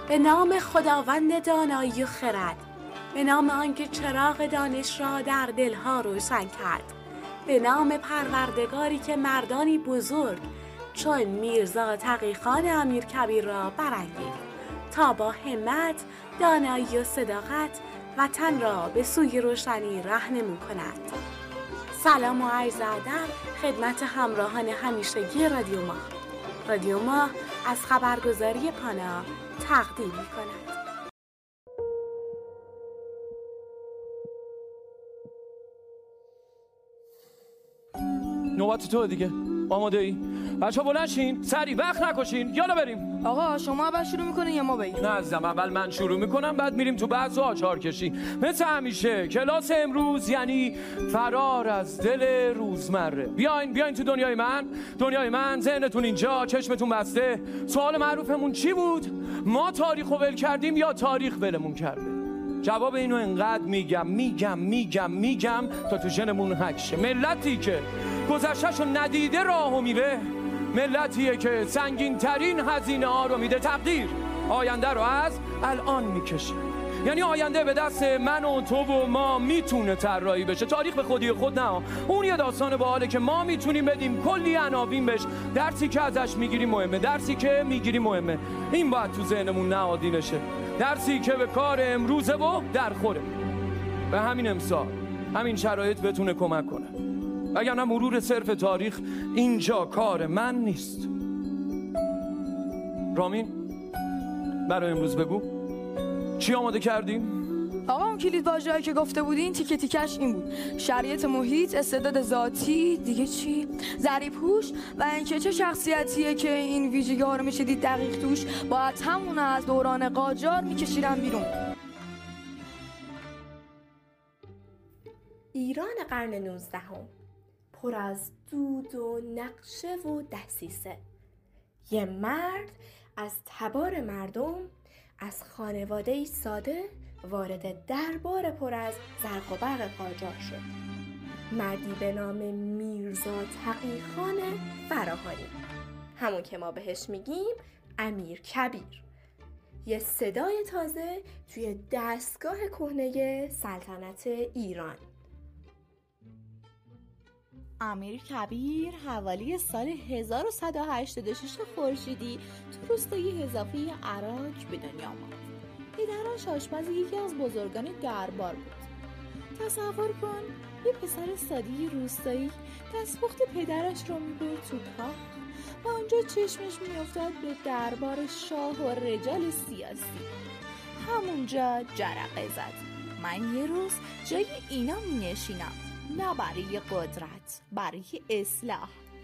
به نام خداوند دانایی و خرد، به نام آنکه چراغ دانش را در دلها روشن کرد، به نام پروردگاری که مردانی بزرگ چون میرزا تقی‌خان امیرکبیر را برانگیخت تا با همت، دانایی و صداقت وطن را به سوی روشنی راهنمون کند. سلام و عرض ادب خدمت همراهان همیشگی رادیو ما. رادیو ما از خبرگزاری پانا تقدیم می‌کند. نوبت تو دیگه. آماده ای؟ بچه‌ها بلند شین، سریع، وقت نکشین، یالا بریم. آقا شما اول شروع میکنین یا ما بگیم؟ نه عزیزم، اول من شروع میکنم، بعد میریم تو بحث و آچار کشی. مثل همیشه کلاس امروز یعنی فرار از دل روزمره. بیاین تو دنیای من، ذهنتون اینجا، چشمتون بسته. سوال معروفمون چی بود؟ ما تاریخو ول کردیم یا تاریخ ولمون کرده؟ جواب اینو انقدر میگم تا تو ژنمون حک شه. ملتی که گذشته‌شو ندیده راهو میره، ملتیه که سنگین ترین هزینه ها رو میده. تقدیر آینده رو از الان میکشه، یعنی آینده به دست من و تو و ما میتونه طراحی بشه. تاریخ به خودی خود نه، اون یه داستان باحاله که ما میتونیم بدیم کلی عناوین بهش. درسی که ازش میگیریم مهمه، این باید تو ذهنمون نهادینه شه. درسی که به کار امروزه و درخوره. به همین امسال همین شرایط بتونه کمک کنه، وگرنه مرور صرف تاریخ اینجا کار من نیست. رامین برای امروز بگو چی آماده کردیم؟ آقا اون کلید واژه‌ای که گفته بودین تیکه تیکش این بود: شرایط محیط، استعداد ذاتی، دیگه چی؟ ذری‌پوش و اینکه چه شخصیتیه که این ویژگی‌ها رو میشه دید دقیق توش باید همون از دوران قاجار میکشیدن بیرون. ایران قرن 19 پر از دود و نقشه و دسیسه. یه مرد از تبار مردم، از خانواده‌ای ساده وارد دربار پر از زرق و برق قاجار شد. مردی به نام میرزا تقی‌خان فراهانی، همون که ما بهش میگیم امیرکبیر. یه صدای تازه توی دستگاه کهنه سلطنت ایران. امیرکبیر حوالی سال 1186 خورشیدی تو روستای حذافی عراق به دنیا آمد. پدرش آشپز یکی از بزرگان دربار بود. تصور کن یه پسر ساده روستایی دستپخت پدرش رو میبرد تو کاخ و اونجا چشمش میافتاد به دربار شاه و رجال سیاسی. همونجا جرقه زد: من یه روز جای اینا مینشینم، نه برای قدرت، برای اصلاح.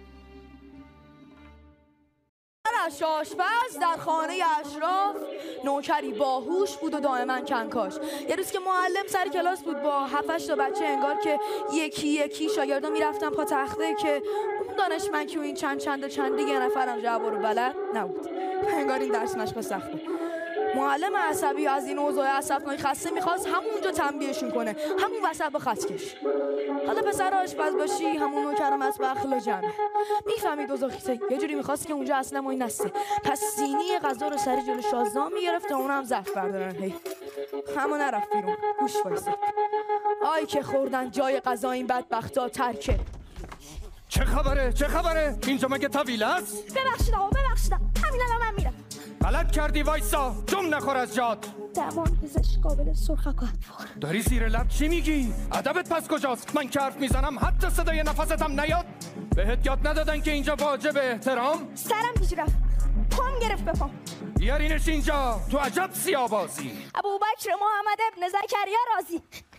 آشپز در خانه اشراف نوکری باهوش بود و دائما کنکاش. یه روز که معلم سر کلاس بود با 7-8 تا بچه، انگار که یکی شاگردا میرفتن پا تخته که اون دانشمند که این چند یه نفرم جواب رو بلد نبود. انگار این درس مشق سخته. معلم عصبی از این اوضاع اسفناک خسته میخواست همونجا تنبیهشون کنه، همون وسط با خط کش. حالا پسر آشپز باشی همون نوکر مطبخ لجمه میفهمید اوضاع خیته، یه جوری میخواست که اونجا اصلا ما این نسته. پس سینی غذا رو سر جلو شازده میگرفت تا اونم ظرف بردارن. هی همون نرفت بیرون، گوش وایساد. آی که خوردن جای غذا این بدبختا ترکه. چه خبره؟ اینجا مگه طویل است؟ ببخشید همین الان من میرم. غلط کردی، وایسا، جم نخور از جات. درمان پزشک قابل سرخکات. داری زیر لب چی میگی؟ ادبت پس کجاست؟ من که حرف میزنم حتی صدای نفستم نیاد. بهت یاد ندادن که اینجا واجب احترام؟ سرم پیش رفت، پام گرفت به پام. بیارینش اینجا، تو عجب سیابازی. ابوبکر محمد ابن زکریا رازی.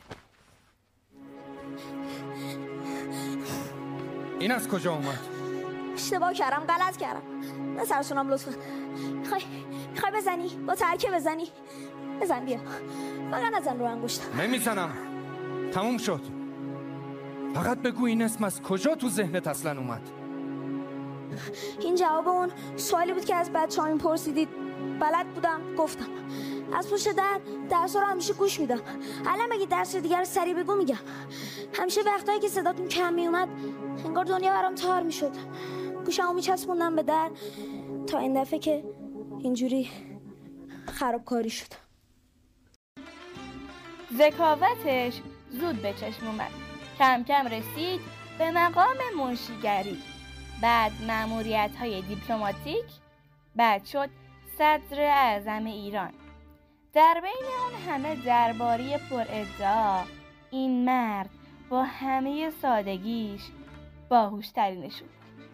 این از کجا اومد؟ اشتباه کردم، غلط کردم. نه سرسونم لطفا. میخوای بزنی؟ با ترکه بزنی؟ بزن بیا، فقط نزن رو انگشتم. نمیزنم، تموم شد. فقط بگو این اسم از کجا تو ذهنت اصلا اومد؟ این جواب اون سوالی بود که از بچه‌ها میپرسیدید. بلد بودم گفتم. از پشت درس رو همیشه گوش میدم. الان مگه درس دیگر رو سریع بگو میگم. همیشه وقتایی که صداتون کم میومد انگار دنیا برام تار میشد. گوشمو میچسبوندم به در تا این دفعه که اینجوری خرابکاری شد. ذکاوتش زود به چشم اومد. کم کم رسید به مقام منشیگری، بعد مأموریت‌های دیپلماتیک، بعد شد صدر اعظم ایران. در بین اون همه درباری پر ادعا، این مرد با همه سادگیش باهوش‌ترینشون.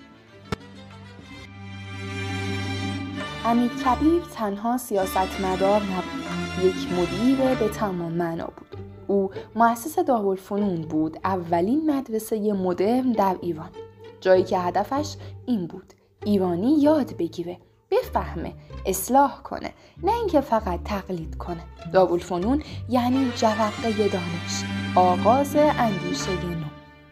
امیرکبیر تنها سیاستمدار نبود، یک مدیر به تمام معنا بود. او مؤسس دارالفنون بود، اولین مدرسه مدرن در ایران، جایی که هدفش این بود ایرانی یاد بگیره، بفهمه، اصلاح کنه، نه اینکه فقط تقلید کنه. دارالفنون یعنی جرقه دانش، آغاز اندیشه نو.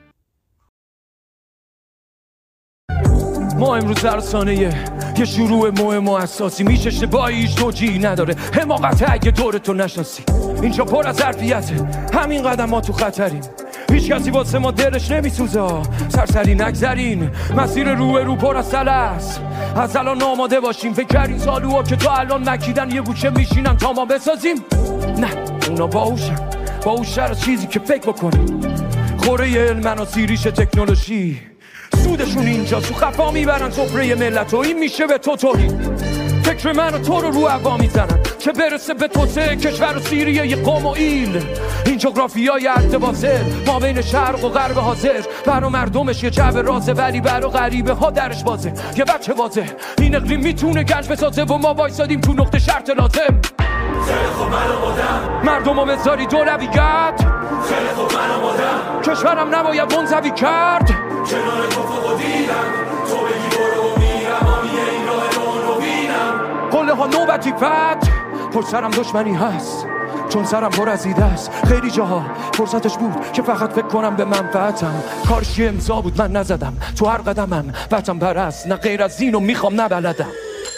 ما امروز در ثانیه یه شروع مهم و اساسی، میشه اشتباهی هیچ توجیهی نداره، حماقت اگه دورتو نشناسی. اینجا پر از ظرفیته، همین قدم ما تو خطریم، هیچ کسی واسه ما دلش نمیسوزه. سرسری نگذرین، مسیر رو پر از سلس، از الان آماده باشیم. فکر کردین سالوها که تا الان مکیدن یه گوشه میشینن تا ما بسازیم؟ نه، اونا باهوش‌تر از چیزی که فکر بکنیم. خوره علم و سیریش تکنولوژی، سودشون اینجا تو خفا میبرن سفره ملت و این میشه به تو توهین. فکر من و تو رو هوا میزنن که برسه به توسعه کشور و سیریه یه قوم و ایل. این جغرافیای ارتباطه ما بین شرق و غرب حاضر، برا مردمش یه جعبه رازه، ولی برا غریبه ها درش بازه. یه بچه بازه این اقلیم میتونه گنج بسازه و ما وایسادیم تو نقطه شرط لازم. خیلی خوب من آمادم، مردم رو بذاری دولویت. خیلی خوب من آمادم، کشورم نباید منزوی کرد. کنار تو فوق دیدم، تو بگی برو و میرم، آمیه این راه رو بینم. قله ها نوبتی فتح، پشت سرم دشمنی هست چون سرم پر از ایده است. خیلی جاها فرصتش بود که فقط فکر کنم به منفعتم، کارش یه امضا بود من نزدم، تو هر قدمم وطن پرست، نه غیر از اینو میخوام نبلدم.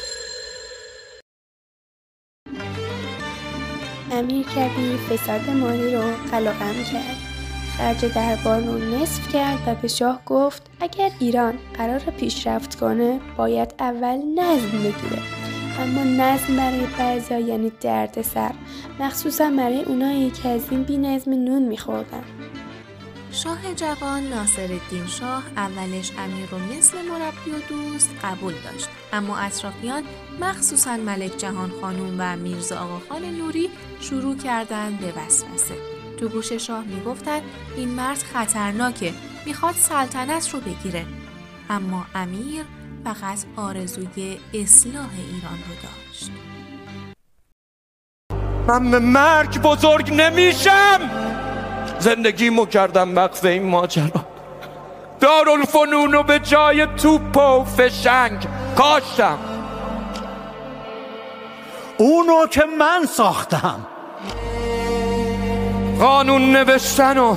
امیرکبیر فساد مالی رو قلقم کرد، خرج دربار رو نصف کرد و به شاه گفت اگر ایران قرار پیشرفت کنه باید اول نظم بگیره. اما نظم برای بعضیا یعنی درد سر، مخصوصا برای اونایی که از این بی نظم نون میخوردن. شاه جوان ناصرالدین شاه اولش امیر رو مثل مربی و دوست قبول داشت، اما اطرافیان مخصوصا ملک جهان خانوم و میرزا آقاخان نوری شروع کردن به وسوسه. تو گوش شاه میگفتن این مرد خطرناکه، میخواد سلطنت رو بگیره. اما امیر فقط آرزوی اصلاح ایران رو داشت. من به مرگ بزرگ نمیشم، زندگیمو کردم وقف این ماجرا. دارالفنون رو به جای توپ و فشنگ کاشتم. اونو که من ساختم، قانون نوشتن و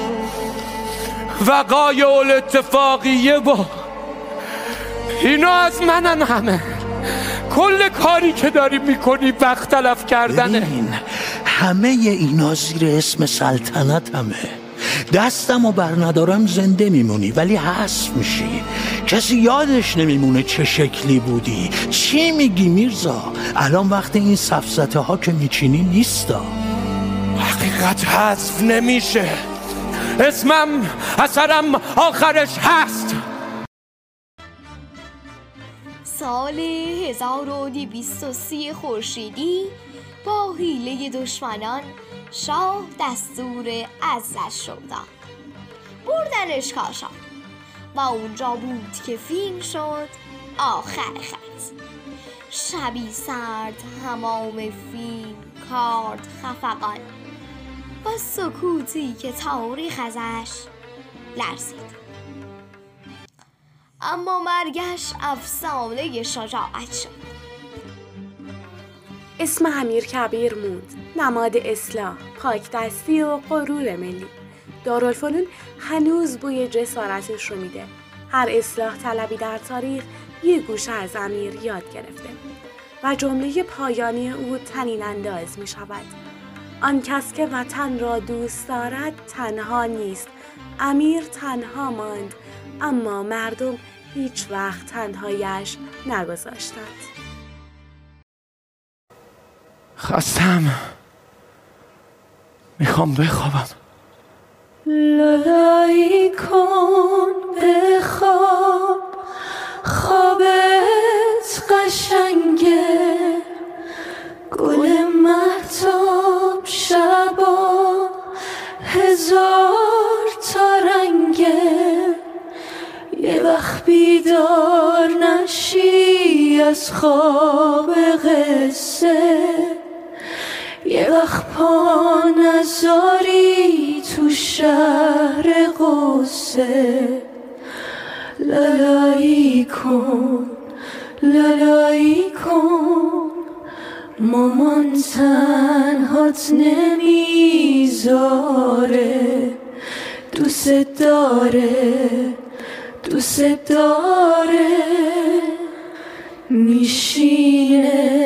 وقایع الاتفاقیه با اینا از منن. همه کل کاری که داری میکنی وقت تلف کردنه. ببین همه اینا زیر اسم سلطنت همه. دستمو بر ندارم زنده میمونی ولی حذف میشی. کسی یادش نمیمونه چه شکلی بودی. چی میگی میرزا؟ الان وقت این سفسطه ها که میچینی نیستا. حقیقت حذف نمیشه، اسمم اثرم آخرش هست. سال 1230 خورشیدی با حیله دشمنان شاه دستور عزلش شد، بردنش کاشان و اونجا بود که فیلم شد آخر خط. شبی سرد همام فیلم کارد خفقان و سکوتی که تاریخ ازش لرزید. اما مرگش افسانه شجاعت شد. اسم امیرکبیر موند، نماد اصلاح، پاکدستی و غرور ملی. دارالفنون هنوز بوی جسارتش رو میده. هر اصلاح طلبی در تاریخ یه گوشه از امیر یاد گرفته و جمله پایانی او طنین انداز می شود. آن کس که وطن را دوست دارد تنها نیست. امیر تنها ماند، اما مردم هیچ وقت تنهایش نگذاشتند. خستم، میخوام بخوابم. لالایی کن بخواب، خوابت قشنگه، گل مهتاب شبا 1000 تا رنگه. یه وقت بیدار نشی از خواب قصه، یه وقت پا نذاری تو شهر قصه. لالایی کن، لالایی کن، مامان تنهات نمیذاره، دوست داره، دوست داره. میشینه